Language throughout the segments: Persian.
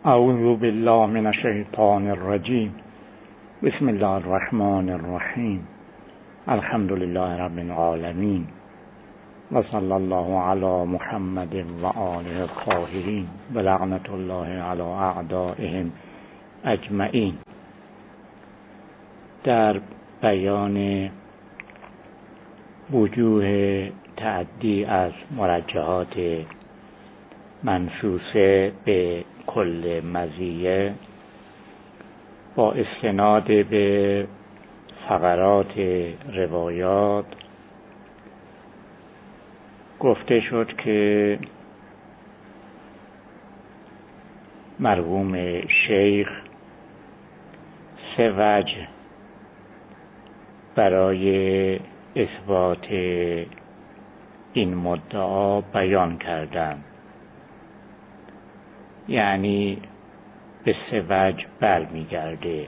اعوذ بالله من الشیطان الرجیم. بسم الله الرحمن الرحیم. الحمد لله رب العالمین و صلی الله علی محمد و آله الطاهرین و لعنت الله علی اعدائهم اجمعین. در بیان وجوه تعدی از مرجحات منصوصه به کل مزیه با استناد به فقرات روایات گفته شد که مرحوم شیخ سه وجه برای اثبات این مدعا بیان کردند، یعنی به سه وجه برمیگرده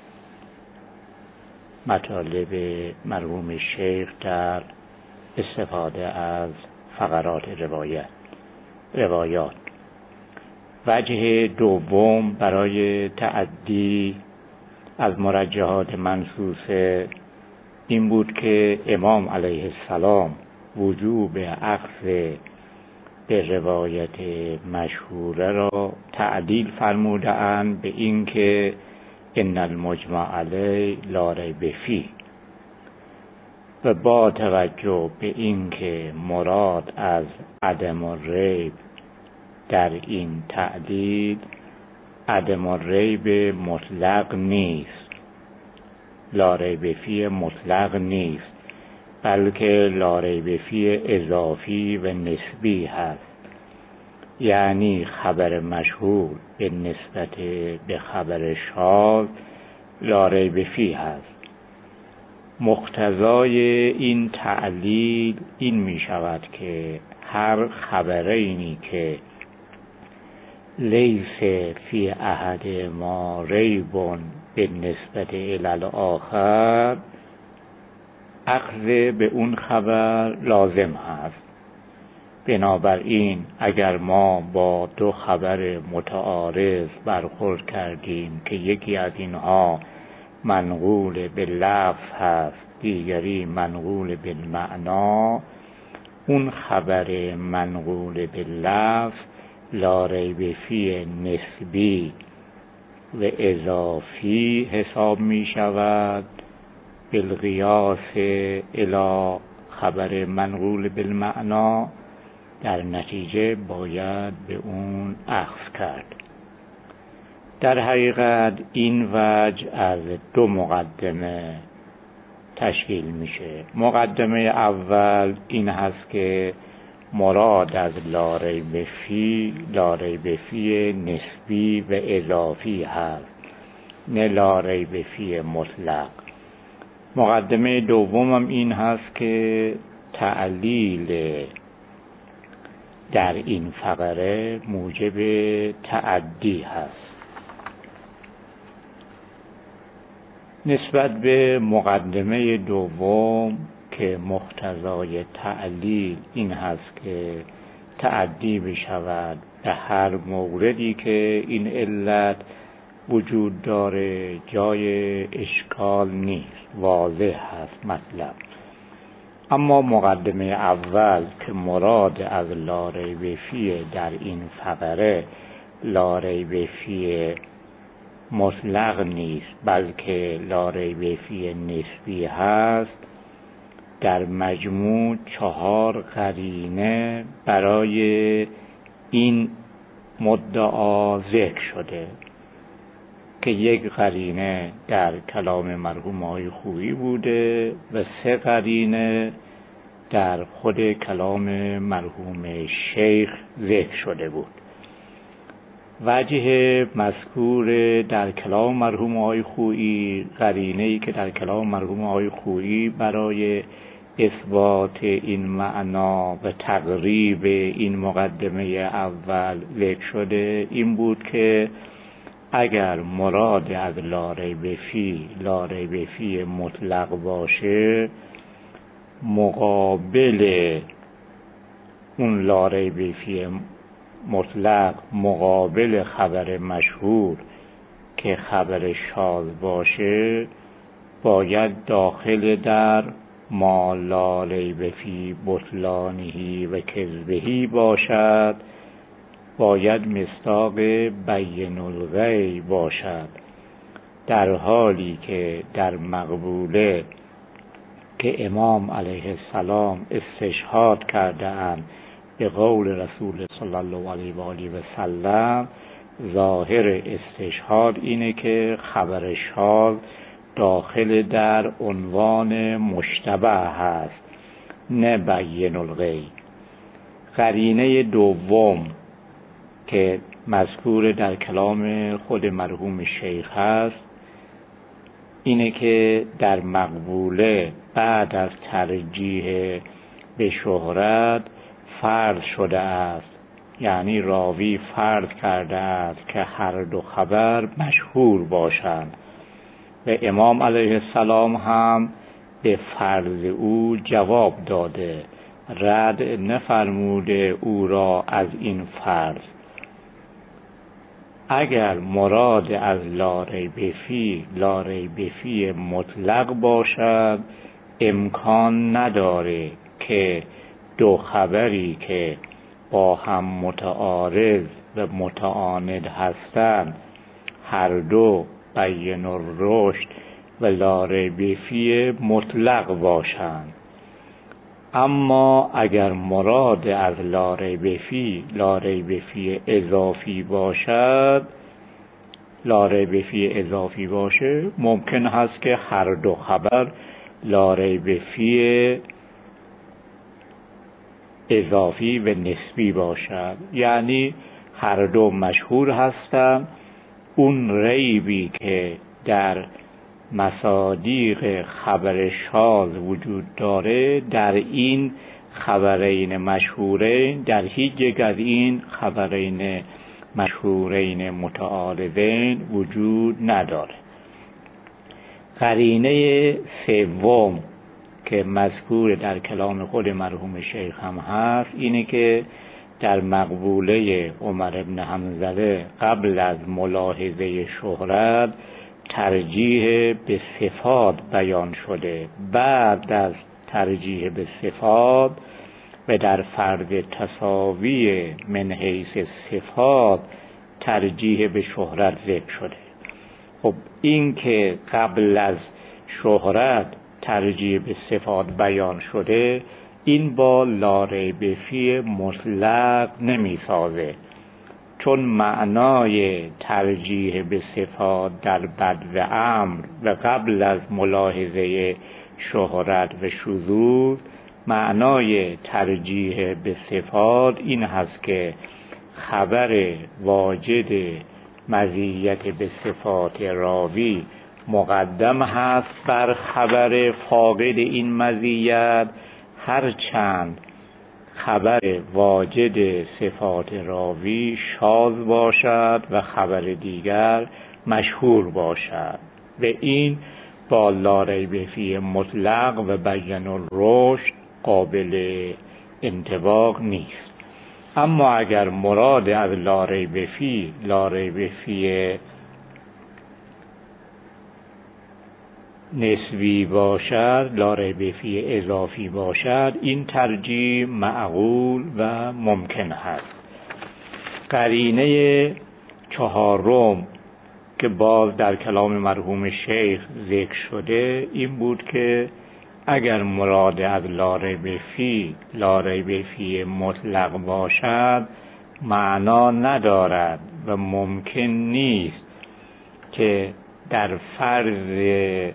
مطالب مرحوم شیخ در استفاده از فقرات روایات. وجه دوم برای تعدی از مرجحات منصوصه این بود که امام علیه السلام وجوب اخذ به روایت مشهوره را تعدیل فرموده اند به این که ان المجمع علیه لا ریب فیه، و با توجه به این که مراد از عدم الریب در این تعدیل عدم الریب مطلق نیست، لا ریب فیه مطلق نیست، بلکه لا ریب فیه اضافی و نسبی هست. یعنی خبر مشهور به نسبت به خبر شاذ لا ریب فیه هست. مقتضای این تعلیل این می شود که هر خبرینی که لیس فی احد ما ریب به نسبت الی الاخر اخذ به اون خبر لازم هست. بنابراین اگر ما با دو خبر متعارض برخورد کردیم که یکی از اینها منقول به لفظ هست، دیگری منقول به معنا، اون خبر منقول به لفظ لا ریب فیه نسبی و اضافی حساب می شود بالقیاس الی خبر منقول بالمعنا. در نتیجه باید به اون اخذ کرد. در حقیقت این وجه از دو مقدمه تشکیل میشه. مقدمه اول این هست که مراد از لا ریب فیه نسبی و اضافی هست، نه لا ریب فیه مطلق. مقدمه دومم این هست که تعلیل در این فقره موجب تعدی هست. نسبت به مقدمه دوم که مقتضای تعلیل این هست که تعدی بشود به هر موردی که این علت وجود داره، جای اشکال نیست، واضح هست مطلب. اما مقدمه اول که مراد از لا ریب فیه در این فقره لا ریب فیه مطلق نیست، بلکه لا ریب فیه نسبی هست، در مجموع 4 قرینه برای این مدعا ذکر شده که یک قرینه در کلام مرحوم آقای خویی بوده و 3 قرینه در خود کلام مرحوم شیخ ذکر شده بود. وجه مذکور در کلام مرحوم آقای خویی، قرینه‌ای که در کلام مرحوم آقای خویی برای اثبات این معنا و تقریب این مقدمه اول ذکر شده این بود که اگر مراد از لا ریب فیه مطلق باشه، مقابل اون لا ریب فیه مطلق مقابل خبر مشهور که خبر شاذ باشه باید داخل در ما لا ریب فی بطلانه و کذبه باشد، باید مصداق بین الغیب باشد، در حالی که در مقبوله که امام علیه السلام استشهاد کرده اند به قول رسول صلی الله علیه و آله و سلم، ظاهر استشهاد اینه که خبر شاذ داخل در عنوان مشتبه هست نه بین الغیب. قرینه دوم که مذکور در کلام خود مرحوم شیخ هست اینه که در مقبوله بعد از ترجیح به شهرت فرض شده است، یعنی راوی فرض کرده است که هر دو خبر مشهور باشند و امام علیه السلام هم به فرض او جواب داده، رد نفرموده او را از این فرض. اگر مراد از لا ریب فی مطلق باشد، امکان نداره که دو خبری که با هم متعارض و متعاند هستند هر دو بین الرشد و لا ریب فی مطلق باشند. اما اگر مراد از لا ریب فی اضافی باشد، لا ریب فی اضافی باشه، ممکن هست که هر دو خبر لا ریب فی اضافی و نسبی باشد، یعنی هر دو مشهور هستند. اون ریبی که در مصادیق خبر شاذ وجود داره در این خبرین مشهورین در هیچ یک از این خبرین مشهورین متعارضین وجود نداره. قرینه سوم که مذکور در کلام خود مرحوم شیخ هم هست اینه که در مقبوله عمر بن حنظله قبل از ملاحظه شهرت ترجیح به صفات بیان شده، بعد از ترجیح به صفات و در فرض تساوی من حیث صفات ترجیح به شهرت ذکر شده. خب این که قبل از شهرت ترجیح به صفات بیان شده این با لا ریب فی مطلق نمی سازه، چون معنای ترجیح به صفات در بدو امر و قبل از ملاحظه شهرت و شذوذ معنای ترجیح به صفات این هست که خبر واجد مزیت به صفات راوی مقدم هست بر خبر فاقد این مزیت، هرچند خبر واجد صفات راوی شاذ باشد و خبر دیگر مشهور باشد و این با لا ریب فی مطلق و بین الرشد قابل انطباق نیست. اما اگر مراد از لا ریب فی نسبی باشد، لا ریب فی اضافی باشد، این ترجیح معقول و ممکن هست. قرینه چهارم که باز در کلام مرحوم شیخ ذکر شده این بود که اگر مراد از لا ریب فی مطلق باشد معنا ندارد و ممکن نیست که در فرض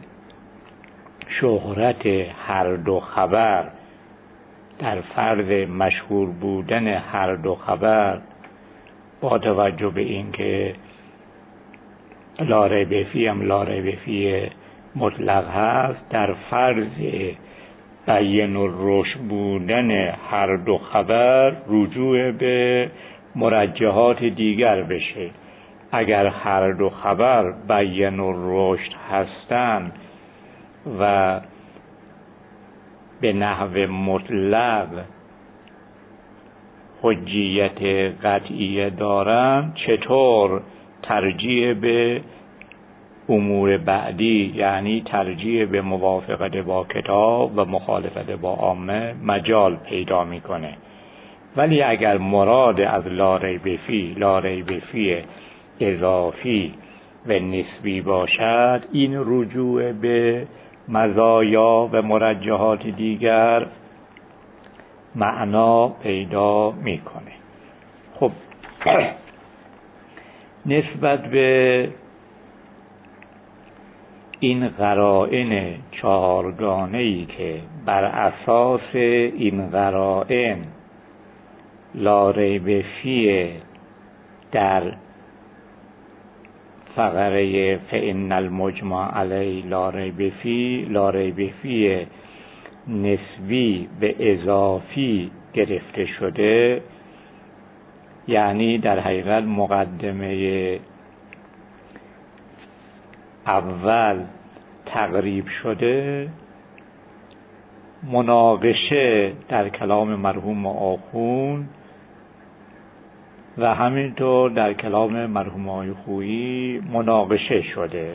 شهرت هر دو خبر، در فرض مشهور بودن هر دو خبر با توجه به اینکه لا ریب فی مطلق هست، در فرض بین الرشد بودن هر دو خبر رجوع به مرجحات دیگر بشه. اگر هر دو خبر بین الرشد هستند و به نحو مطلق حجیت قطعی دارن چطور ترجیح به امور بعدی، یعنی ترجیح به موافقت با کتاب و مخالفت با عامه مجال پیدا میکنه. ولی اگر مراد از لا ریب فی اضافی و نسبی باشد، این رجوع به مزایا و مرجحات دیگر معنا پیدا میکنه. خب نسبت به این قرائن چهارگانه‌ای که بر اساس این قرائن لا ریب فی در فقره فإن المجمع علیه لا ریب فی نسبی به اضافی گرفته شده، یعنی در حقیقت مقدمه اول تقریب شده، مناقشه در کلام مرحوم آخوند و همینطور در کلام مرحوم آقای خویی مناقشه شده.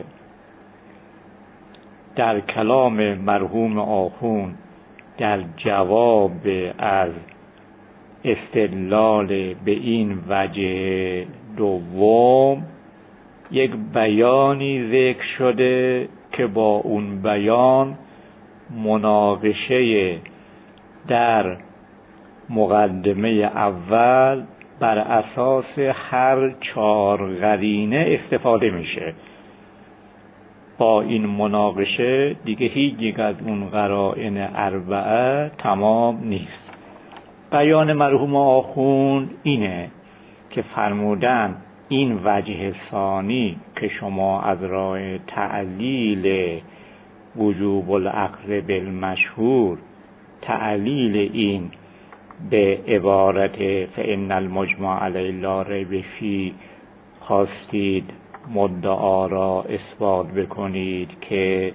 در کلام مرحوم آخوند در جواب از استدلال به این وجه دوم یک بیانی ذکر شده که با اون بیان مناقشه در مقدمه اول بر اساس هر 4 قرینه استفاده میشه. با این مناقشه دیگه هیچ یک از اون قرائن 4 تمام نیست. بیان مرحوم آخوند اینه که فرمودن این وجه ثانی که شما از راه تعلیل وجوب الاخذ بالمشهور، تعلیل این به عبارت فإن المجمع علیه لا ریب فی خواستید مدعا را اثبات بکنید که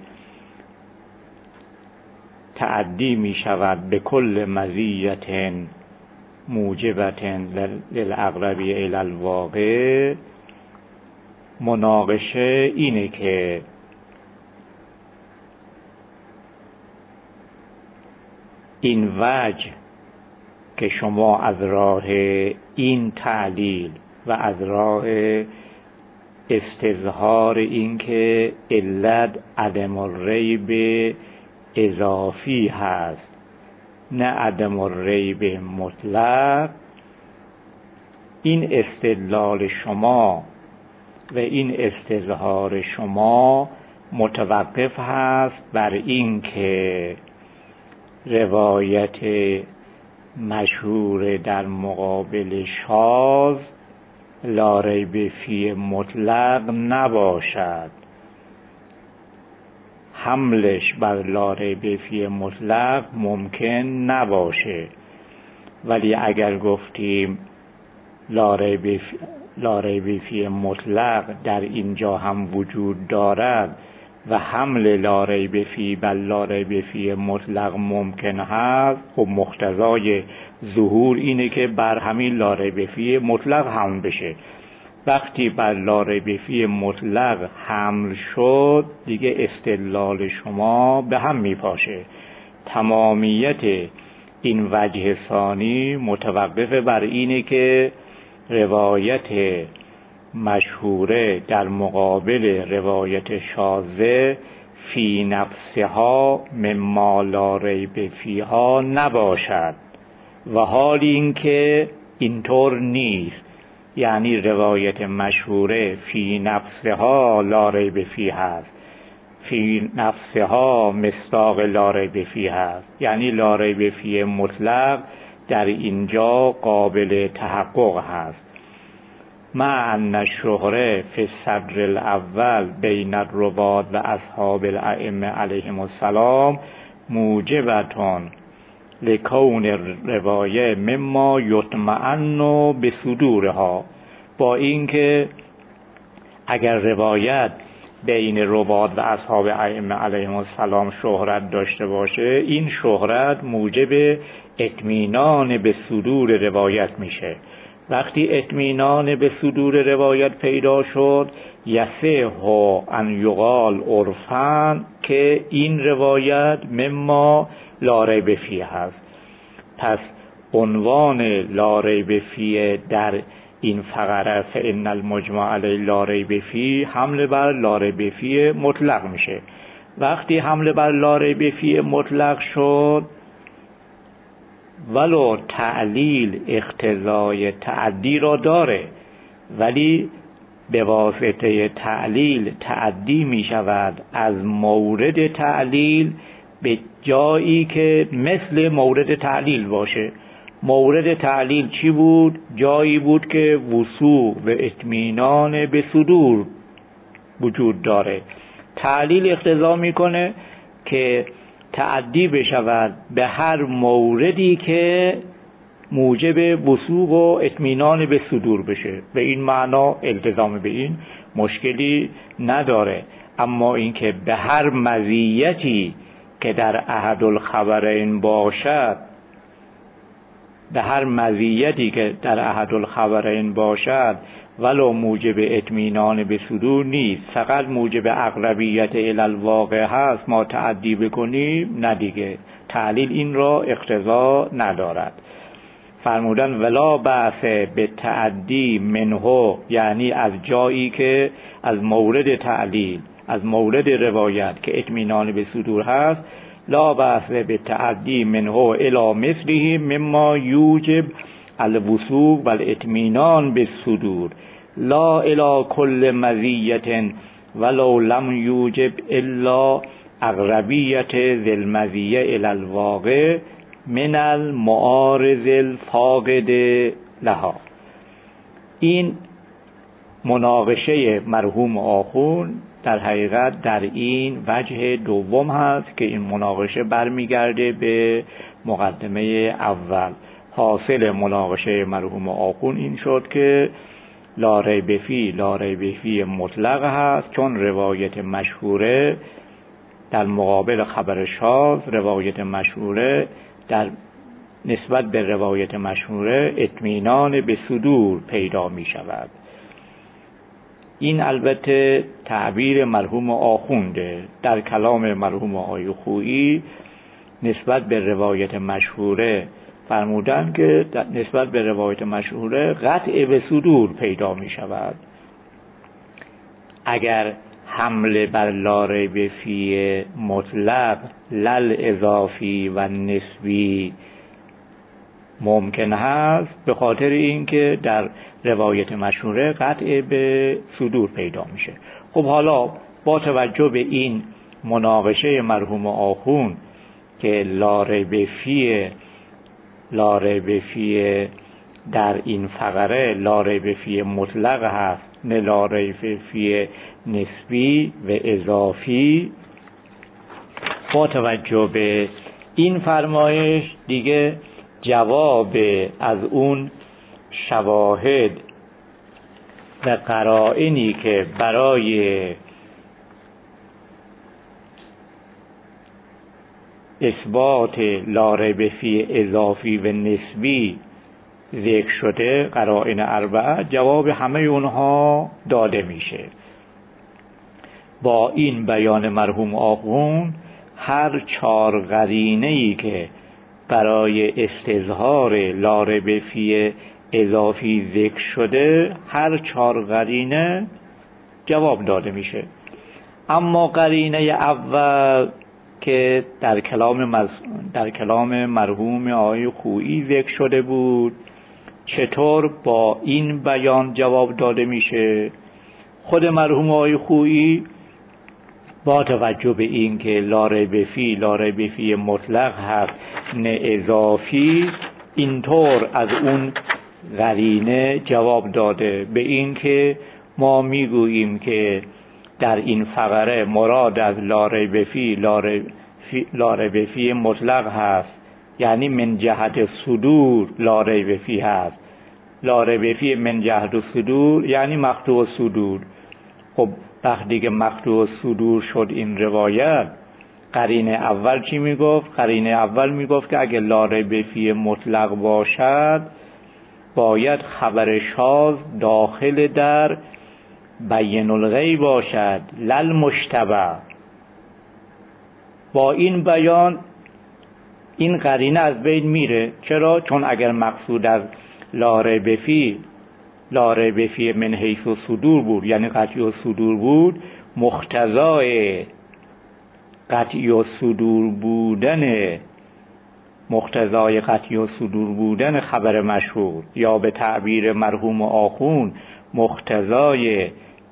تعدی می شود به کل مزیت موجبت للاقربی الی الواقع. مناقشه اینه که این وجه که شما از راه این تعلیل و از راه استظهار این که علت عدم الریب اضافی هست نه عدم الریب مطلق، این استدلال شما و این استظهار شما متوقف هست بر این که روایت مشهور در مقابل شاذ لا ریب فی مطلق نباشد. حملش بر لا ریب فی مطلق ممکن نباشه، ولی اگر گفتیم لا ریب فی مطلق در اینجا هم وجود دارد و حمل لا ریب فی بر لا ریب فی مطلق ممکن هست، خب مقتضای ظهور اینه که بر همین لا ریب فی مطلق حمل بشه. وقتی بر لا ریب فی مطلق حمل شد دیگه استدلال شما به هم میپاشه. تمامیت این وجه ثانی متوقف بر اینه که روایت مشهوره در مقابل روایت شاذه فی نفسها مما لا ریب فیها نباشد، و حال این که اینطور نیست، یعنی روایت مشهوره فی نفسها لا ریب فی هست، فی نفسها مصداق لا ریب فی هست، یعنی لا ریب فی مطلق در اینجا قابل تحقق هست. مع ان الشهره فی الصدر الاول بین الرواة و اصحاب الائمه علیهم السلام موجبتون لکون روایه مما یطمئن به صدورها. با اینکه اگر روایت بین رواة و اصحاب ائمه علیهم السلام شهرت داشته باشه، این شهرت موجب اطمینان به صدور روایت میشه. وقتی اطمینان به صدور روایت پیدا شد، یصح ان یقال عرفاً، که این روایت مما لا ریب فیه هست. پس عنوان لا ریب فیه در این فقره فإن المجمع علیه لا ریب فیه حمل بر لا ریب فیه مطلق میشه. وقتی حمل بر لا ریب فیه مطلق شد، ولو تعلیل اقتضای تعدی را داره، ولی به واسطه تعلیل تعدی می شود از مورد تعلیل به جایی که مثل مورد تعلیل باشه. مورد تعلیل چی بود؟ جایی بود که وثوق و اطمینان به صدور وجود داره. تعلیل اقتضا میکنه که تعدی بشود به هر موردی که موجب وثوق و اطمینان به صدور بشه. به این معنا التزام به این مشکلی نداره. اما اینکه به هر مزیتی که در احد الخبرین باشد، به هر مزیتی که در احد الخبرین باشد ولو موجب اطمینان به صدور نیست، فقط موجب اقربیت الی الواقع هست، ما تعدی بکنیم، نه دیگه. تعلیل این را اقتضا ندارد. فرمودن ولا بأس به تعدی منه، یعنی از جایی که از مورد تعلیل، از مورد روایت که اطمینان به صدور هست، لا بأس به تعدی منه الی مثله مما یوجب الوثوق و الاطمینان به صدور، لا الی کل مزیت ولو لم یوجب الا اقربیت ذی المزیه الی الواقع من المعارض الفاقد لها. این مناقشه مرحوم آخوند در حقیقت در این وجه دوم هست که این مناقشه برمیگرده به مقدمه اول. حاصل مناقشه مرحوم آخوند این شد که لا ریب فی مطلق هست، چون روایت مشهوره در مقابل خبر شاذ، روایت مشهوره در نسبت به روایت مشهوره اطمینان به صدور پیدا می شود. این البته تعبیر مرحوم آخونده. در کلام مرحوم آقای خویی نسبت به روایت مشهوره فرمودن که نسبت به روایت مشهوره قطع به صدور پیدا می شود. اگر حمله بر لا ریب فی مطلق لل اضافی و نسبی ممکن هست، به خاطر اینکه در روایت مشهوره قطع به صدور پیدا میشه. خب حالا با توجه به این مناقشه مرحوم آخوند که لا ریب فی در این فقره لا ریب فی مطلق هست، نه لا ریب فی نسبی و اضافی، با توجه به این فرمایش دیگه جواب از اون شواهد و قرائنی که برای اثبات لا ریب فی اضافی و نسبی ذکر شده، قرائن اربعه، جواب همه اونها داده میشه. با این بیان مرحوم آخوند هر 4 قرینه‌ای که برای استظهار لا ریب فی اضافی ذکر شده، هر 4 قرینه جواب داده میشه. اما قرینه اول که در کلام مرحوم آقای خویی ذکر شده بود، چطور با این بیان جواب داده میشه؟ خود مرحوم آقای خویی با توجه به این که لا ریب فی مطلق هست نه اضافی، اینطور از اون قرینه جواب داده به این که ما میگوییم که در این فقره مراد از لا ریب فی مطلق هست، یعنی من جهت صدور لا ریب فی هست. لا ریب فی من جهت صدور یعنی مقطوع صدور. خب وقتی که مقطوع صدور شد این روایت، قرینه اول چی میگفت؟ قرینه اول میگفت که اگه لا ریب فیه مطلق باشد باید خبر شاذ داخل در بین الغیب باشد لل مشتبه. با این بیان این قرینه از بین میره. چرا؟ چون اگر مقصود از لا ریب فیه من حیث الصدور بود، یعنی قطعی الصدور بود، مقتضای قطعی الصدور بودن خبر مشهور، یا به تعبیر مرحوم آخون مقتضای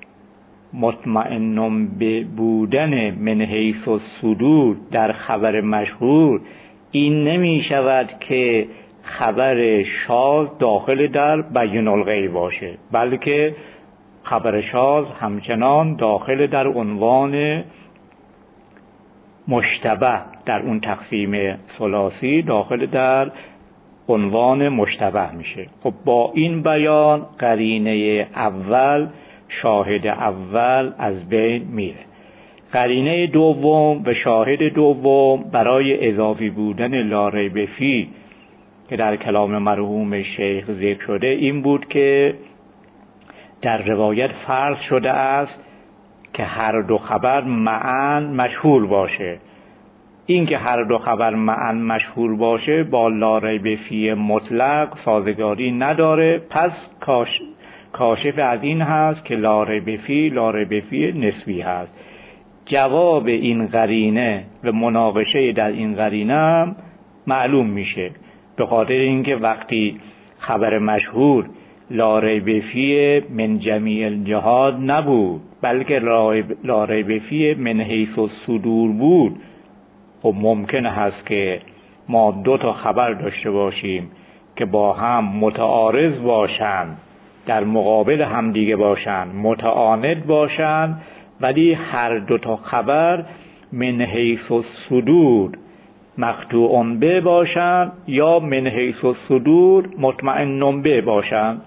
مطمئن بودن من حیث الصدور در خبر مشهور، این نمی شود که خبر شاذ داخل در بین الغیب باشه، بلکه خبر شاذ همچنان داخل در عنوان مشتبه، در اون تقسیم ثلاثی داخل در عنوان مشتبه میشه. خب با این بیان قرینه اول، شاهد اول از بین میره. قرینه دوم و شاهد دوم برای اضافی بودن لا ریب فیه که در کلام مرحوم شیخ ذکر شده این بود که در روایت فرض شده است که هر دو خبر معاً مشهور باشه. این که هر دو خبر معاً مشهور باشه با لا ریب فیه مطلق سازگاری نداره، پس کاشف از این هست که لا ریب فیه نسبی هست. جواب این قرینه و مناقشه در این قرینه هم معلوم میشه، به خاطر اینکه وقتی خبر مشهور لا ریب فیه من جمیع الجهات نبود، بلکه لا ریب فیه من حیث الصدور بود، خب ممکن هست که ما دو تا خبر داشته باشیم که با هم متعارض باشند، در مقابل هم دیگه باشند، متعاند باشند، ولی هر دو تا خبر من حیث الصدور مقطوع به باشند یا من حیث الصدور مطمئن به باشند.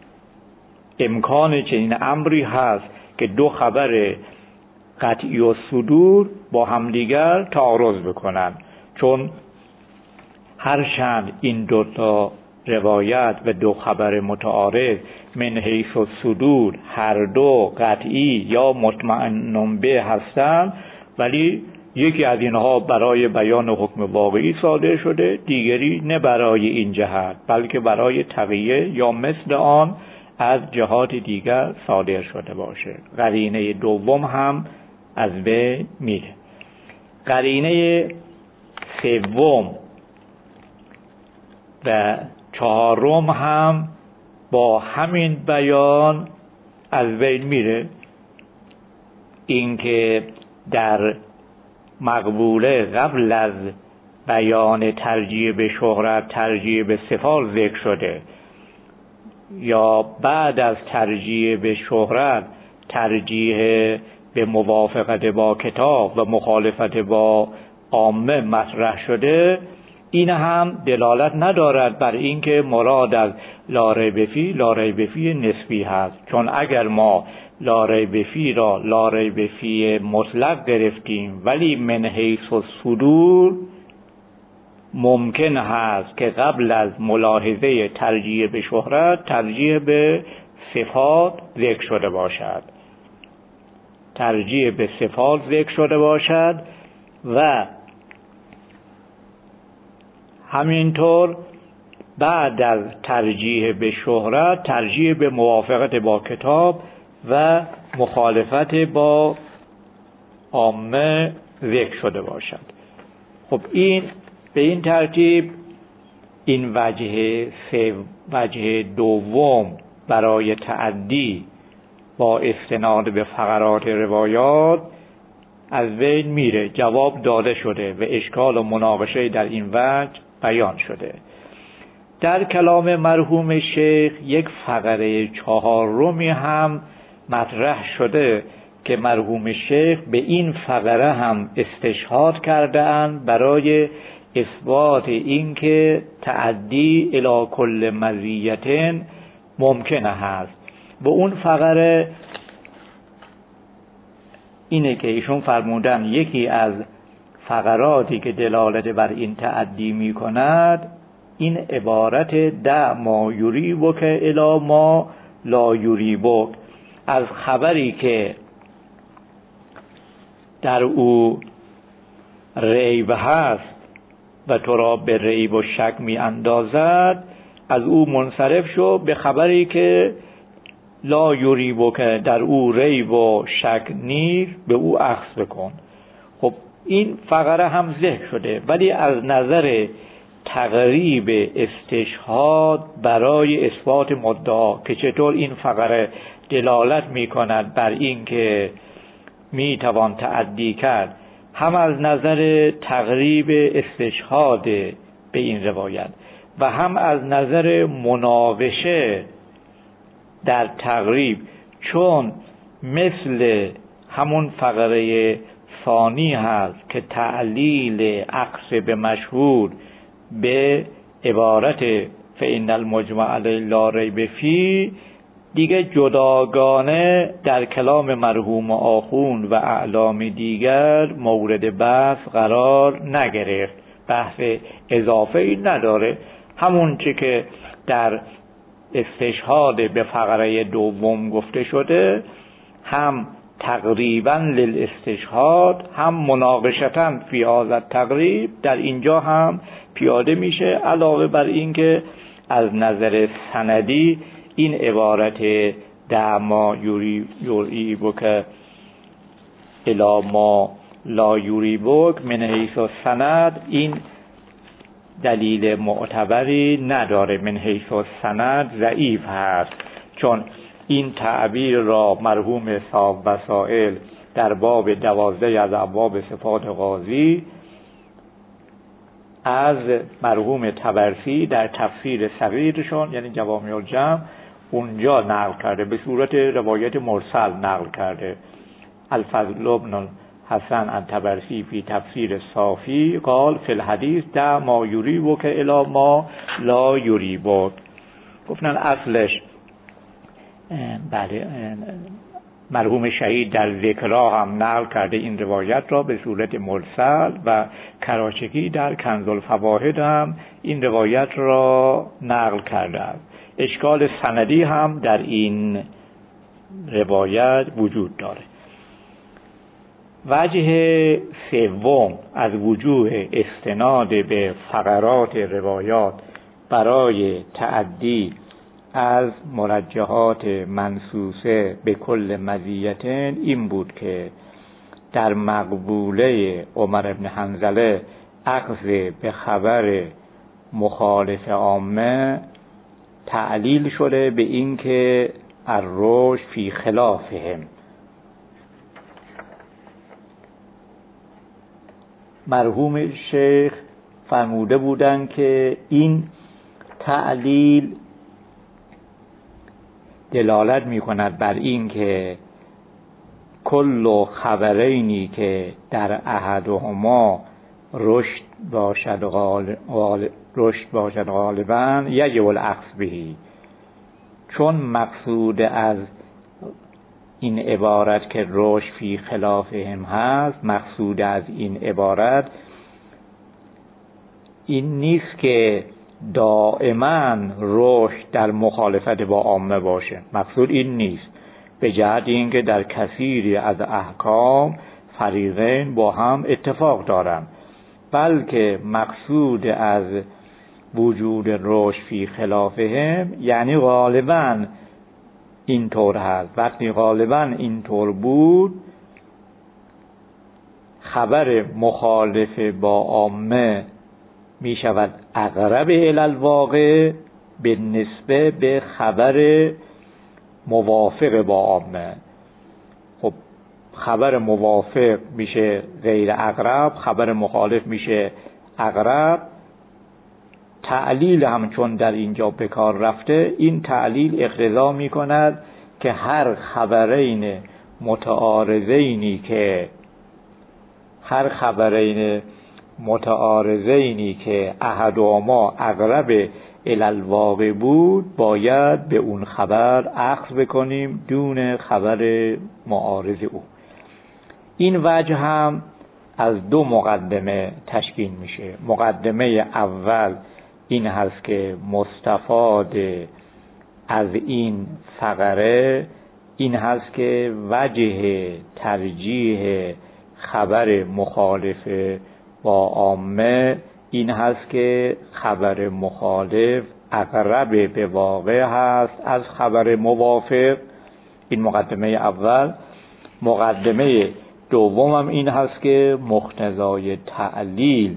امکان چنین امری هست که دو خبر قطعی الصدور با همدیگر تعارض بکنن، چون هرچند این دو تا روایت و دو خبر متعارض من حیث الصدور هر دو قطعی یا مطمئن به هستند، ولی یکی از اینها برای بیان حکم واقعی صادر شده، دیگری نه برای این جهت بلکه برای تقیه یا مثل آن از جهات دیگر صادر شده باشه. قرینه دوم هم از بین میره. قرینه سوم و چهارم هم با همین بیان از بین میره. اینکه در مقبوله قبل از بیان ترجیح به شهرت ترجیح به صفات ذکر شده، یا بعد از ترجیح به شهرت ترجیح به موافقت با کتاب و مخالفت با عامه مطرح شده، این هم دلالت ندارد بر اینکه مراد از لا ریب فیه نسبی هست، چون اگر ما لا ریب فیه را لا ریب فیه مطلق گرفتیم ولی من حیث الصدور، ممکن هست که قبل از ملاحظه ترجیح به شهرت ترجیح به صفات ذکر شده باشد و همینطور بعد از ترجیح به شهرت ترجیح به موافقت با کتاب و مخالفت با عامه ذکر شده باشد. خب این به این ترتیب این وجه دوم برای تعدی با استناد به فقرات روایات از بین میره، جواب داده شده و اشکال و مناقشه در این وجه بیان شده. در کلام مرحوم شیخ یک فقره چهارمی هم مطرح شده که مرحوم شیخ به این فقره هم استشهاد کرده اند برای اثبات اینکه تعدی الی کل مزیت ممکن هست. و اون فقره اینه که ایشون فرمودن یکی از فقراتی که دلالت بر این تعدی می کند، این عبارت دع ما یریبک الی ما لا یریبک، از خبری که در او ریب هست و تو را به ریب و شک می اندازد، از او منصرف شو به خبری که لا یریبک، در او ریب و شک نیست، به او اخذ بکن. خب این فقره هم ذکر شده، ولی از نظر تقریب استشهاد برای اثبات مدعا که چطور این فقره دلالت می کند بر این که می توان تعدی کرد، هم از نظر تقریب استشهاد به این روایت و هم از نظر مناقشه در تقریب، چون مثل همون فقره ثانی هست که تعلیل عکس به مشهور به عبارت فإن المجمع علیه لا ریب فیه دیگه جداگانه در کلام مرحوم آخوند و اعلام دیگر مورد بحث قرار نگرفت، بحث اضافه ای نداره. همون چی که در استشهاد به فقره دوم گفته شده، هم تقریبا للاستشهاد هم مناقشتاً فی هذا التقریب در اینجا هم پیاده میشه، علاوه بر این که از نظر سندی این عبارت دع ما یریبک الی ما لا یریبک من حیث السند این دلیل معتبری نداره، من حیث السند ضعیف هست، چون این تعبیر را مرحوم صاحب وسائل در باب 12 از ابواب صفات قاضی از مرحوم طبرسی در تفسیر صغیرشون، یعنی جوامع الجمع، اونجا نقل کرده، به صورت روایت مرسل نقل کرده. الفضل بن حسن الطبرسی فی تفسیر صافی قال فی الحدیث دع ما یریبک الی ما لا یریبک. گفتن اصلش بله مرحوم شهید در ذکرها هم نقل کرده این روایت را به صورت مرسل و کراچکی در کنز الفواید هم این روایت را نقل کرده است. اشکال سندی هم در این روایت وجود داره. وجه سوم از وجوه استناد به فقرات روایات برای تعدی از مرجحات منصوصه به کل مزیتن این بود که در مقبوله عمر بن حنظله اخذ به خبر مخالف عامه تعلیل شده به این که الرشد فی خلافهم. مرحوم شیخ فرموده بودند که این تعلیل دلالت می کند بر این که کل خبرینی که در احدهما رشد باشد غالبا یجب الاخذ بهی، چون مقصود از این عبارت که رشد فی خلافهم هست، مقصود از این عبارت این نیست که دائما رشد در مخالفت با عامه باشه، مقصود این نیست، به جهت اینکه در کثیری از احکام فریقین با هم اتفاق دارن، بلکه مقصود از وجود رشد فی خلافهم یعنی غالبا اینطور هست. وقتی غالبا اینطور بود، خبر مخالف با عامه می شود اقرب الی الواقع به نسبه به خبر موافق با عامه. خب خبر موافق میشه غیر اقرب، خبر مخالف میشه اقرب. تعلیل هم چون در اینجا به کار رفته، این تعلیل اقتضا می کند که هر خبرین متعارضینی که احدهما اقرب الی الواقع بود باید به اون خبر اخذ بکنیم دون خبر معارض او. این وجه هم از دو مقدمه تشکیل میشه. مقدمه اول این هست که مستفاد از این فقره این هست که وجه ترجیح خبر مخالف با عامه این هست که خبر مخالف اقرب به واقع هست از خبر موافق. این مقدمه اول. مقدمه دوم هم این هست که مقتضای تعلیل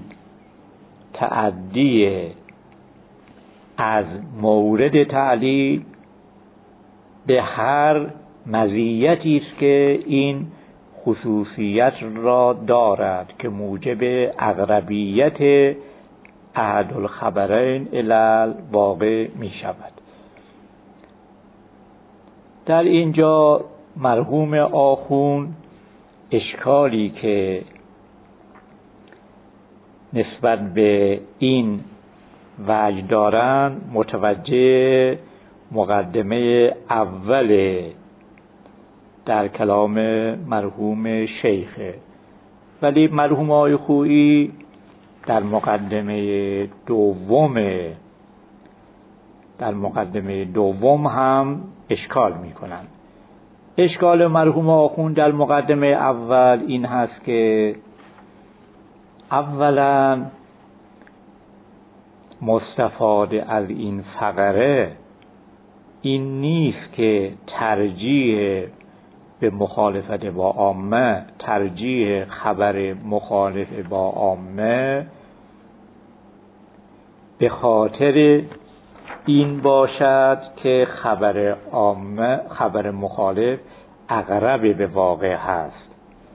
تعدی از مورد تعلیل به هر مزیتی است که این خصوصیت را دارد که موجب اقربیت احد الخبرین الی الواقع می شود. در اینجا مرحوم آخوند اشکالی که نسبت به این وجه دارند متوجه مقدمه اول در کلام مرحوم شیخه، ولی مرحوم آقای خویی در مقدمه دوم هم اشکال میکنند. اشکال مرحوم آخوند در مقدمه اول این هست که اولا مستفاد از این فقره این نیست که ترجیح به مخالفت با عامه، ترجیح خبر مخالف با عامه به خاطر این باشد که خبر مخالف اقرب به واقع هست.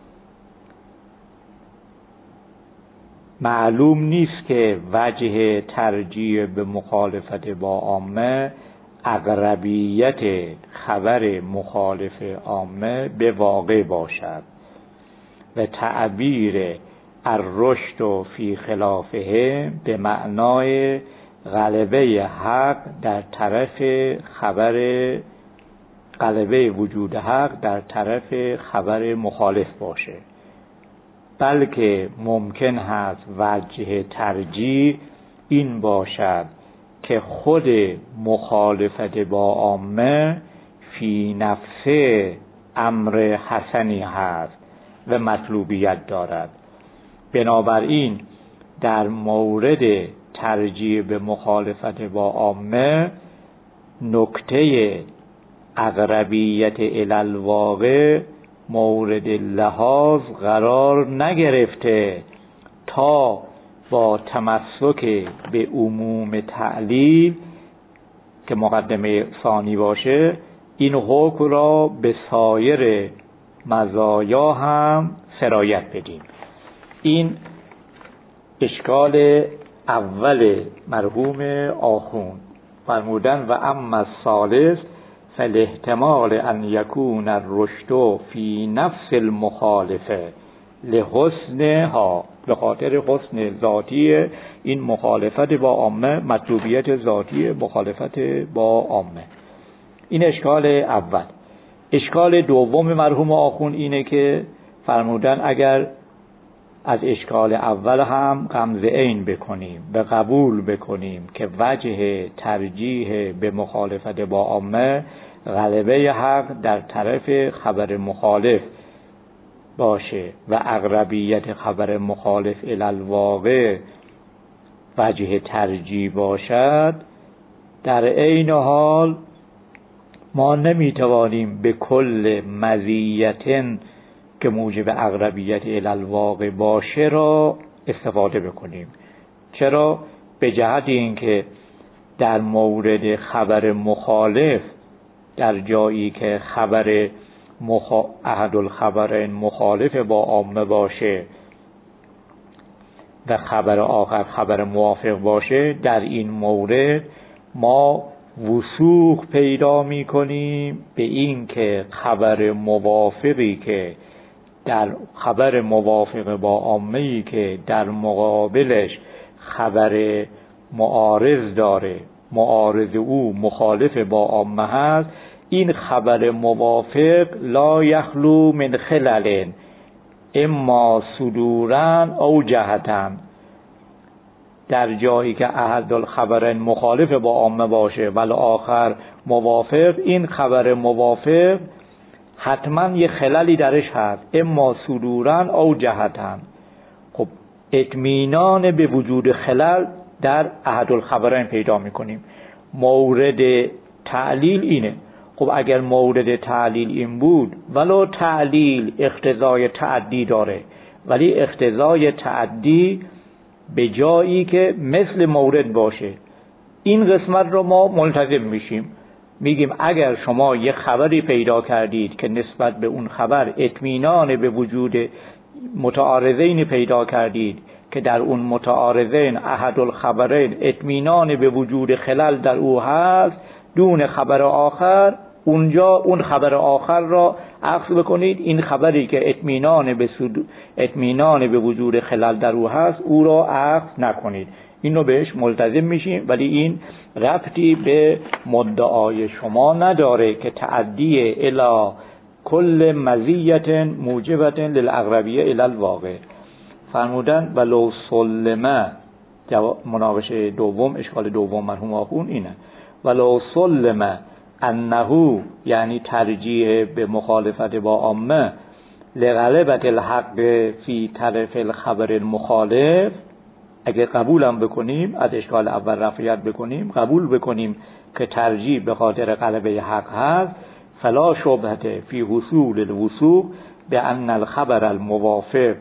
معلوم نیست که وجه ترجیح به مخالفت با عامه اقربیت خبر مخالف عامه به واقع باشد و تعبیر الرشد و فی خلافه به معنای غلبه حق در طرف غلبه وجود حق در طرف خبر مخالف باشه، بلکه ممکن هست وجه ترجیح این باشد که خود مخالفت با عامه فی نفسه امر حسنی هست و مطلوبیت دارد. بنابراین در مورد ترجیح به مخالفت با عامه نکته اقربیت الی الواقع مورد لحاظ قرار نگرفته تا با تمسک به عموم تعلیل که مقدمه ثانی باشه این حکم را به سایر مزایا هم سرایت بدیم. این اشکال اول مرحوم آخوند. فرمودن و اما الثالث فالاحتمال ان یکون الرشد فی نفس المخالفه لحسنها، به خاطر حسن ذاتی این مخالفت با عامه، مطلوبیت ذاتی مخالفت با عامه. این اشکال اول. اشکال دوم مرحوم آخوند اینه که فرمودن اگر از اشکال اول هم غمزه عین بکنیم و قبول بکنیم که وجه ترجیح به مخالفت با عامه غلبه حق در طرف خبر مخالف باشه و اقربیت خبر مخالف الی الواقع وجه ترجیح باشد، در عین حال ما نمیتوانیم به کل مزیت که موجب اقربیت الی الواقع باشه را استفاده بکنیم. چرا؟ به جهت اینکه در مورد خبر مخالف در جایی که خبر احد الخبرین مخالف با عامه باشه و خبر آخر خبر موافق باشه، در این مورد ما وثوق پیدا می کنیم به این که خبر موافقی که در خبر موافق با عامه‌ای که در مقابلش خبر معارض داره، معارض او مخالف با عامه هست، این خبر موافق لا یخلو من خلل، اما صدورن او جهتن، در جایی که احد الخبرین مخالف با عامه باشه ولی آخر موافق، این خبر موافق حتما یه خللی درش هست، اما صدورن او جهتن. خب اطمینان به وجود خلل در احد الخبرین پیدا میکنیم. مورد تعلیل اینه. خب اگر مورد تعلیل این بود، ولو تعلیل اقتضای تعدی داره، ولی اقتضای تعدی به جایی که مثل مورد باشه، این قسمت رو ما ملتزم میشیم، میگیم اگر شما یه خبری پیدا کردید که نسبت به اون خبر اطمینان به وجود متعارضین پیدا کردید که در اون متعارضین احد الخبرین اطمینان به وجود خلل در او هست دون خبر آخر، اونجا اون خبر آخر را اخذ بکنید. این خبری که اطمینان به وجود خلل در او هست او را اخذ نکنید. این رو بهش ملتزم میشیم، ولی این ربطی به مدعای شما نداره که تعدی الی کل مزیت موجبت للاقربیه الی الواقع. فرمودن ولو سلمه، مناقشه دوم، اشکال دوم مرحوم آخون اینه، ولو سلمه انه، یعنی ترجیح به مخالفت با عامه، لغلبت الحق فی طرف الخبر المخالف، اگه قبولم بکنیم، از اشکال اول رفعیت بکنیم، قبول بکنیم که ترجیح به خاطر غلبه حق هست، فلا شبهه فی حصول الوثوق بأن الخبر الموافق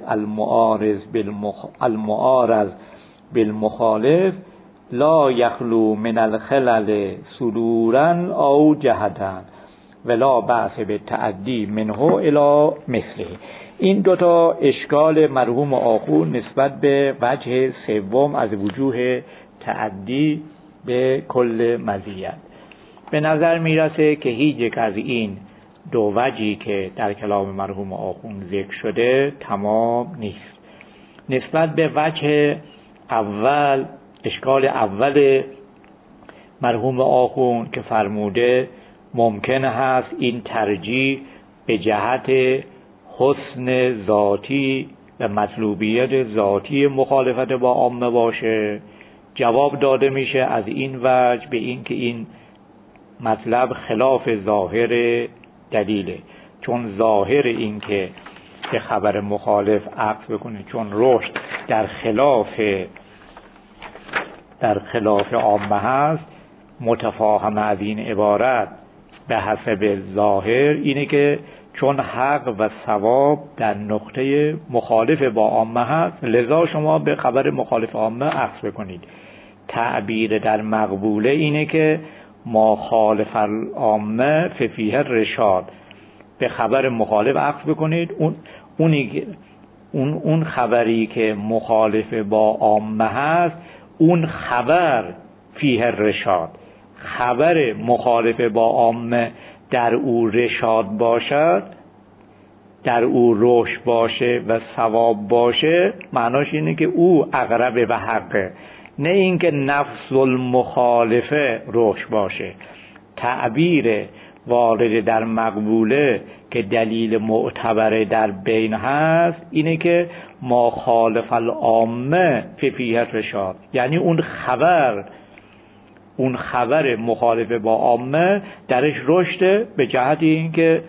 المعارض بالمخالف لا یخلو من الخلل صدورا او جهتا ولا بأس بالتعدی منه الی مثله. این دوتا اشکال مرحوم آخون نسبت به وجه سوم از وجوه تعدی به کل مزیت. به نظر میرسه که هیچ یک از این دو وجهی که در کلام مرحوم آخون ذکر شده تمام نیست. نسبت به وجه اول، اشکال اول مرحوم آخون که فرموده ممکن هست این ترجیح به جهت حسن ذاتی و مطلوبیت ذاتی مخالفت با عامه باشه، جواب داده میشه از این وجه به این که این مطلب خلاف ظاهر دلیله، چون ظاهر این که به خبر مخالف عقد بکنه چون رشد در خلاف عامه هست، متفاهم از این عبارت به حسب ظاهر اینه که چون حق و ثواب در نقطه مخالف با عامه هست، لذا شما به خبر مخالف عامه عقد بکنید. تعبیر در مقبوله اینه که ما خالف العامه ففیه رشاد، به خبر مخالف عقد بکنید. اون خبری که مخالف با عامه هست، اون خبر فیه رشاد، خبر مخالف با عامه در او رشاد باشد، در او رشد باشه و ثواب باشه، معناش اینه که او اقرب به حقه، نه اینکه نفس المخالفه رشد باشه. تعبیر وارد در مقبوله که دلیل معتبر در بین هست اینه که ما خالف العامه ففیه رشاد، یعنی اون خبر مخالف با عامه درش رشده، به جهت اینکه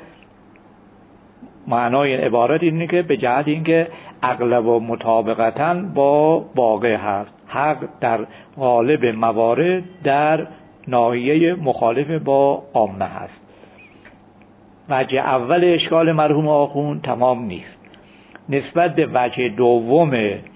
معنای عبارت اینه که به جهت اینکه اغلب و مطابقتاً با واقع هست، حق در غالب موارد در ناحیه مخالف با عامه هست. وجه اول اشکال مرحوم آخون تمام نیست. نسبت به وجه دوم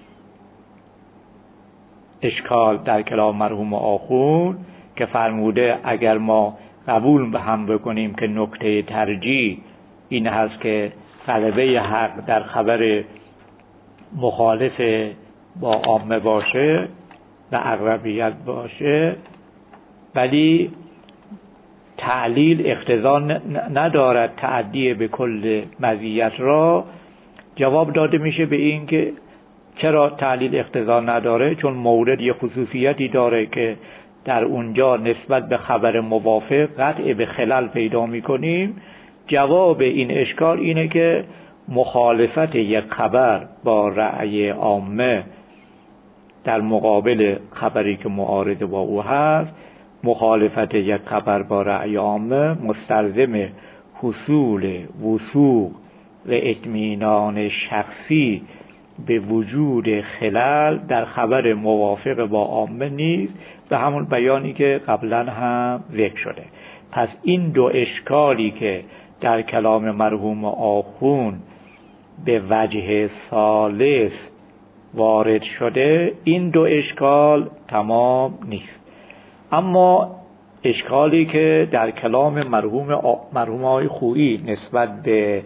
اشکال در کلام مرحوم آخون که فرموده اگر ما قبول به هم بکنیم که نکته ترجیح این هست که غلبه حق در خبر مخالف با عامه باشه و اغلبیت باشه، ولی تعلیل اقتضا ندارد تعدی به کل مزیت را، جواب داده میشه به این که چرا تعلیل اقتضا نداره، چون مورد یه خصوصیتی داره که در اونجا نسبت به خبر موافق قطع به خلل پیدا میکنیم. جواب این اشکال اینه که مخالفت یک خبر با رأی عامه در مقابل خبری که معارض با او هست، مخالفت یک خبر با رأی عامه مستلزم حصول وثوق و اطمینان شخصی به وجود خلل در خبر موافق با عامه نیست، به همون بیانی که قبلا هم ذکر شده. پس این دو اشکالی که در کلام مرحوم آخوند به وجه ثالث وارد شده، این دو اشکال تمام نیست. اما اشکالی که در کلام مرحوم آقای خویی نسبت به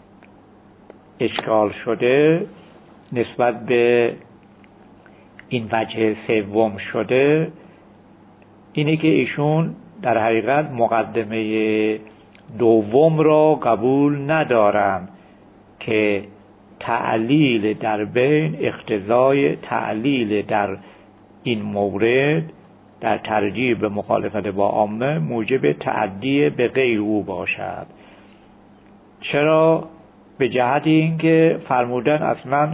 اشکال شده، نسبت به این وجه سوم شده، اینه که ایشون در حقیقت مقدمه دوم را قبول ندارن که تعلیل در بین اقتضای تعلیل در این مورد در ترجیح به مخالفت با عامه موجب تعدی به غیر او باشد. چرا؟ به جهت اینکه فرمودن اصلا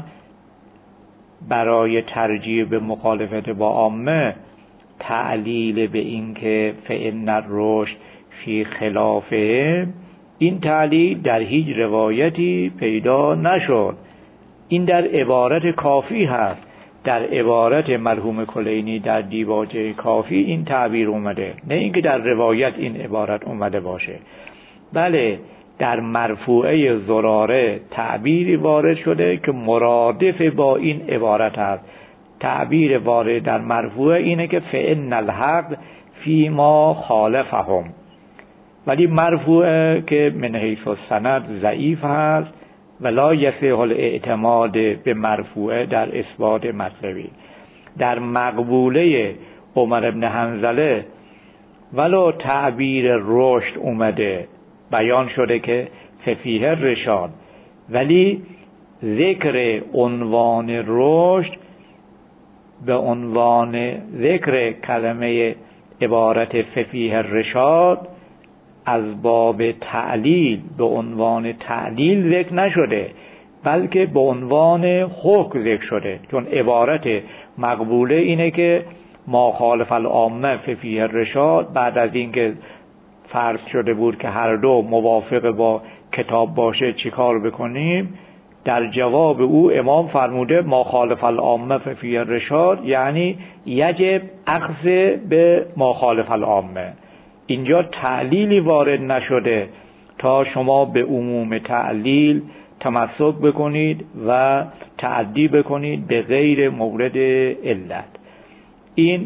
برای ترجیح به مخالفت با عامه تعلیل به اینکه فإن الرشد فی خلافه، این تعلیل در هیچ روایتی پیدا نشد. این در عبارت کافی هست، در عبارت مرحوم کلینی در دیباچه کافی این تعبیر اومده، نه اینکه در روایت این عبارت اومده باشه. بله، در مرفوعه زراره تعبیری وارد شده که مرادف با این عبارت هست. تعبیر وارد در مرفوعه اینه که فإن الحق فی ما خالفهم، ولی مرفوعه که من حیث السند ضعیف هست ولا یصح الاعتماد به مرفوعه در اثبات مطلبی. در مقبوله عمر بن حنظله ولو تعبیر رشد اومده، بیان شده که ففیه رشاد، ولی ذکر عنوان رشد به عنوان ذکر کلمه عبارت ففیه رشاد از باب تعلیل به عنوان تعلیل ذکر نشده، بلکه به عنوان حکم ذکر شده. چون عبارت مقبوله اینه که ما خالف العامه ففیه رشاد، بعد از اینکه فرض شده بود که هر دو موافق با کتاب باشه چیکار بکنیم، در جواب او امام فرموده ما خالف العامه ففیه رشاد، یعنی یجب اخذ به ما خالف العامه. اینجا تعلیلی وارد نشده تا شما به عموم تعلیل تمسک بکنید و تعدی بکنید به غیر مورد علت. این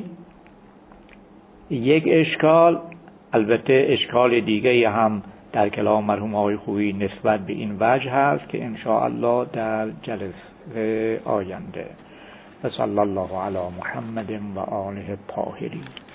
یک اشکال. البته اشکال دیگه هم در کلام مرحوم آقای خویی نسبت به این وجه هست که ان شاء الله در جلسه آینده. صلی الله علی محمد و آله الطاهرین.